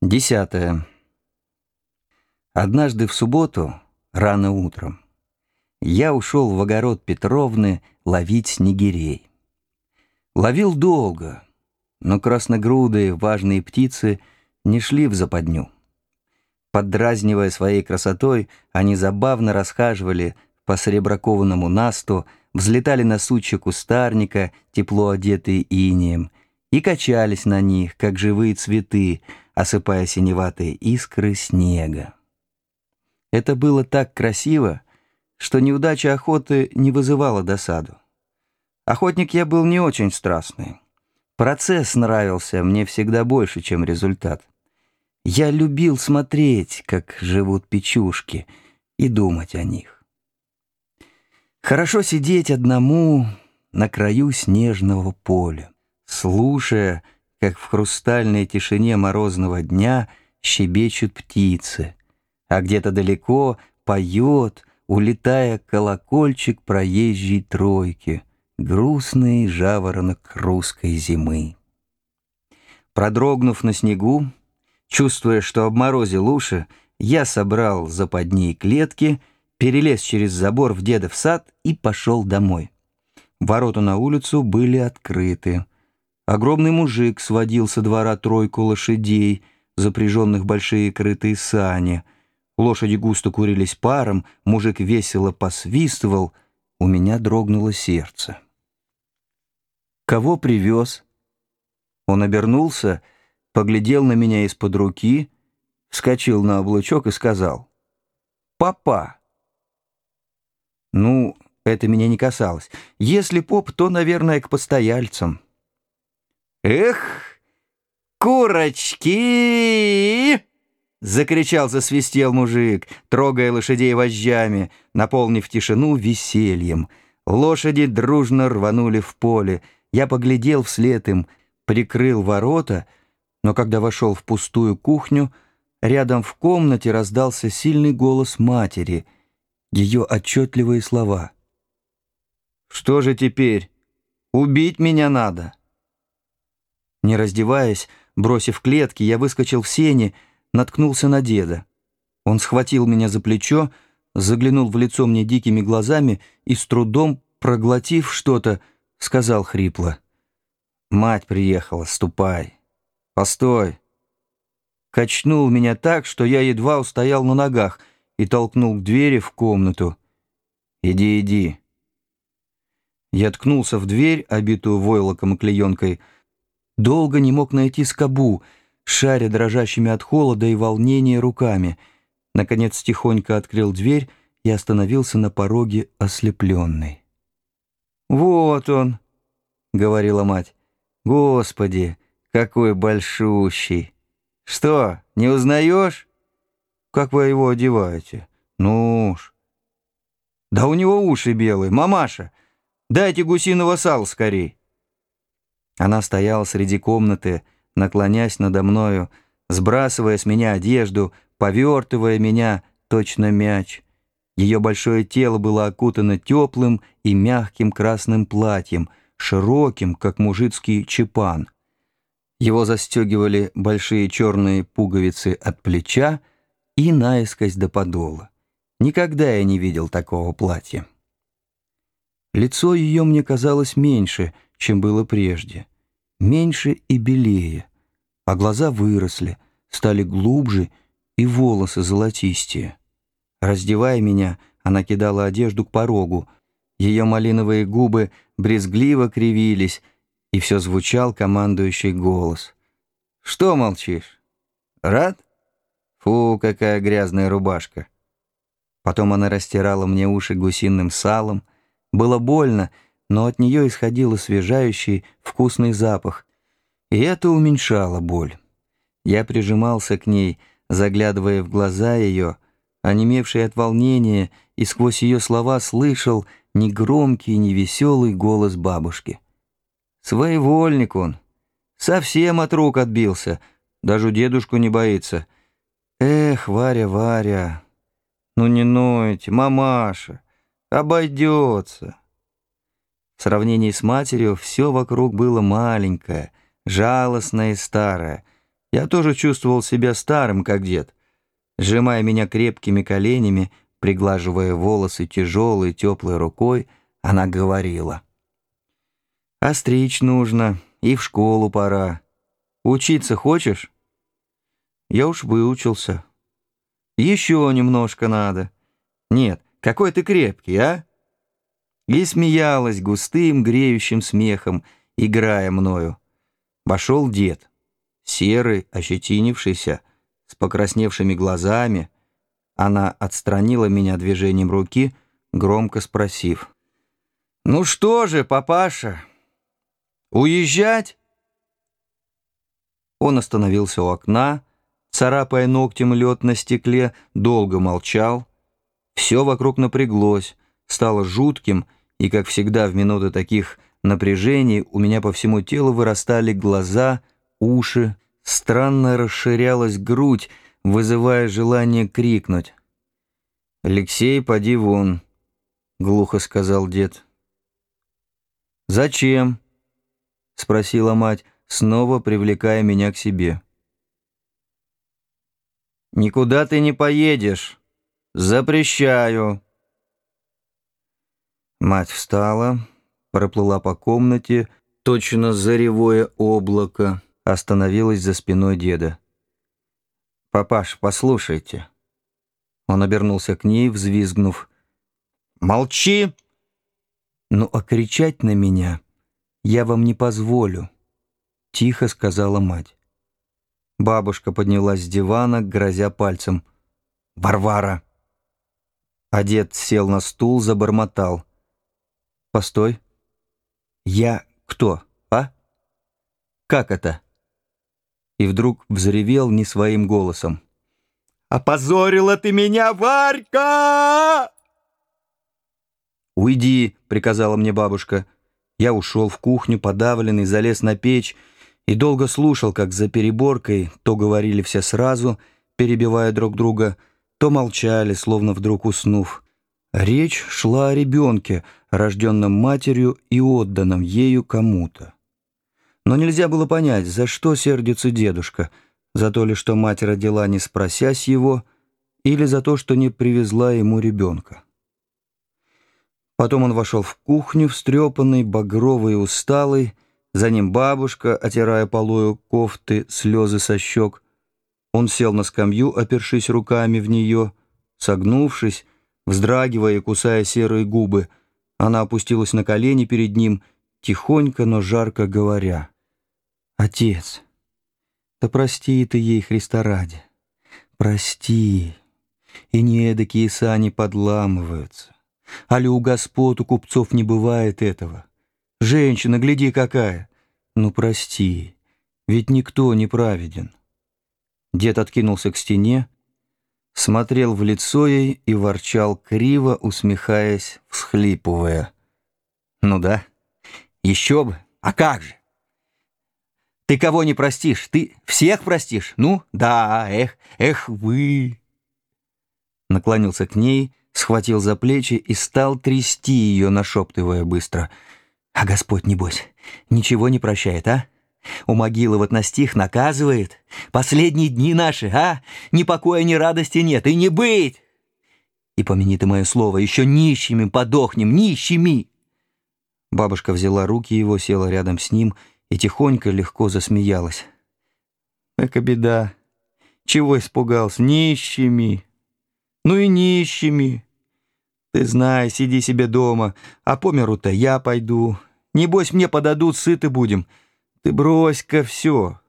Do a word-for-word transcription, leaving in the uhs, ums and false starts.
Десятое. Однажды в субботу, рано утром, я ушел в огород Петровны ловить снегирей. Ловил долго, но красногрудые важные птицы не шли в западню. Поддразнивая своей красотой, они забавно расхаживали по сереброкованному насту, взлетали на сучья кустарника, тепло одетые инеем, и качались на них, как живые цветы, осыпая синеватые искры снега. Это было так красиво, что неудача охоты не вызывала досаду. Охотник я был не очень страстный. Процесс нравился мне всегда больше, чем результат. Я любил смотреть, как живут печушки, и думать о них. Хорошо сидеть одному на краю снежного поля, слушая, как в хрустальной тишине морозного дня щебечут птицы, а где-то далеко поет, улетая колокольчик проезжей тройки, грустный жаворонок русской зимы. Продрогнув на снегу, чувствуя, что обморозил уши, я собрал западни и клетки, перелез через забор в дедов сад и пошел домой. Ворота на улицу были открыты. Огромный мужик сводил со двора тройку лошадей, запряженных большие крытые сани. Лошади густо курились паром, мужик весело посвистывал. У меня дрогнуло сердце. «Кого привез?» Он обернулся, поглядел на меня из-под руки, вскочил на облучок и сказал: «Папа». Ну, это меня не касалось. Если поп, то, наверное, к постояльцам. «Эх, курочки!» — закричал, засвистел мужик, трогая лошадей вожжами, наполнив тишину весельем. Лошади дружно рванули в поле. Я поглядел вслед им, прикрыл ворота, но когда вошел в пустую кухню, рядом в комнате раздался сильный голос матери, ее отчетливые слова. «Что же теперь? Убить меня надо!» Не раздеваясь, бросив клетки, я выскочил в сени, наткнулся на деда. Он схватил меня за плечо, заглянул в лицо мне дикими глазами и, с трудом проглотив что-то, сказал хрипло: «Мать приехала, ступай. Постой!» Качнул меня так, что я едва устоял на ногах, и толкнул к двери в комнату. «Иди, иди». Я ткнулся в дверь, обитую войлоком и клеенкой. Долго не мог найти скобу, шаря дрожащими от холода и волнения руками. Наконец тихонько открыл дверь и остановился на пороге ослепленный. «Вот он», — говорила мать. «Господи, какой большущий! Что, не узнаешь? Как вы его одеваете? Ну уж. Да у него уши белые. Мамаша, дайте гусиного сала скорей». Она стояла среди комнаты, наклонясь надо мною, сбрасывая с меня одежду, повертывая меня, точно мяч. Ее большое тело было окутано теплым и мягким красным платьем, широким, как мужицкий чепан. Его застегивали большие черные пуговицы от плеча и наискось до подола. Никогда я не видел такого платья. Лицо ее мне казалось меньше, чем было прежде, меньше и белее, а глаза выросли, стали глубже и волосы золотистее. Раздевая меня, она кидала одежду к порогу, ее малиновые губы брезгливо кривились, и все звучал командующий голос. «Что молчишь? Рад? Фу, какая грязная рубашка!» Потом она растирала мне уши гусиным салом. Было больно, но от нее исходил освежающий, вкусный запах, и это уменьшало боль. Я прижимался к ней, заглядывая в глаза ее, онемевший от волнения, и сквозь ее слова слышал негромкий, невеселый голос бабушки. «Своевольник он, совсем от рук отбился, даже дедушку не боится. Эх, Варя, Варя, ну не нойте, мамаша, обойдется». В сравнении с матерью все вокруг было маленькое, жалостное и старое. Я тоже чувствовал себя старым, как дед. Сжимая меня крепкими коленями, приглаживая волосы тяжелой теплой рукой, она говорила: «Остричь нужно, и в школу пора. Учиться хочешь?» Я уж выучился. «Еще немножко надо. Нет, какой ты крепкий, а?» И смеялась густым греющим смехом, играя мною. Вошел дед, серый, ощетинившийся, с покрасневшими глазами. Она отстранила меня движением руки, громко спросив: «Ну что же, папаша, уезжать?» Он остановился у окна, царапая ногтем лед на стекле, долго молчал. Все вокруг напряглось, стало жутким, и, как всегда в минуты таких напряжений, у меня по всему телу вырастали глаза, уши, странно расширялась грудь, вызывая желание крикнуть. «Алексей, поди вон», — глухо сказал дед. «Зачем?» — спросила мать, снова привлекая меня к себе. «Никуда ты не поедешь. Запрещаю». Мать встала, проплыла по комнате, точно заревое облако, остановилась за спиной деда. «Папаш, послушайте». Он обернулся к ней, взвизгнув: «Молчи!» «Ну, а кричать на меня я вам не позволю», — тихо сказала мать. Бабушка поднялась с дивана, грозя пальцем: «Варвара!» А дед сел на стул, забормотал: «Постой. Я кто, а? Как это?» И вдруг взревел не своим голосом: «Опозорила ты меня, Варька!» «Уйди», — приказала мне бабушка. Я ушел в кухню, подавленный, залез на печь и долго слушал, как за переборкой то говорили все сразу, перебивая друг друга, то молчали, словно вдруг уснув. Речь шла о ребенке, рожденном матерью и отданном ею кому-то. Но нельзя было понять, за что сердится дедушка, за то ли, что мать родила, не спросясь его, или за то, что не привезла ему ребенка. Потом он вошел в кухню, встрепанный, багровый и усталый, за ним бабушка, отирая полою кофты слезы со щек. Он сел на скамью, опершись руками в нее, согнувшись, вздрагивая и кусая серые губы. Она опустилась на колени перед ним, тихонько, но жарко говоря: «Отец, да прости ты ей, Христа ради, прости, и не эдакие сани подламываются. Али у господ, у купцов не бывает этого. Женщина, гляди какая! Ну прости, ведь никто не праведен». Дед откинулся к стене, смотрел в лицо ей и ворчал, криво усмехаясь, всхлипывая: «Ну да, еще бы, а как же? Ты кого не простишь? Ты всех простишь? Ну да, эх, эх вы!» Наклонился к ней, схватил за плечи и стал трясти ее, нашептывая быстро: «А Господь, небось, ничего не прощает, а? У могилы вот на стих наказывает. Последние дни наши, а? Ни покоя, ни радости нет, и не быть! И помяни ты мое слово, еще нищими подохнем, нищими!» Бабушка взяла руки его, села рядом с ним и тихонько, легко засмеялась. «Эка беда! Чего испугался? Нищими! Ну и нищими! Ты знай, сиди себе дома, а по миру-то я пойду. Небось, мне подадут, сыты будем. Ты брось-ка все.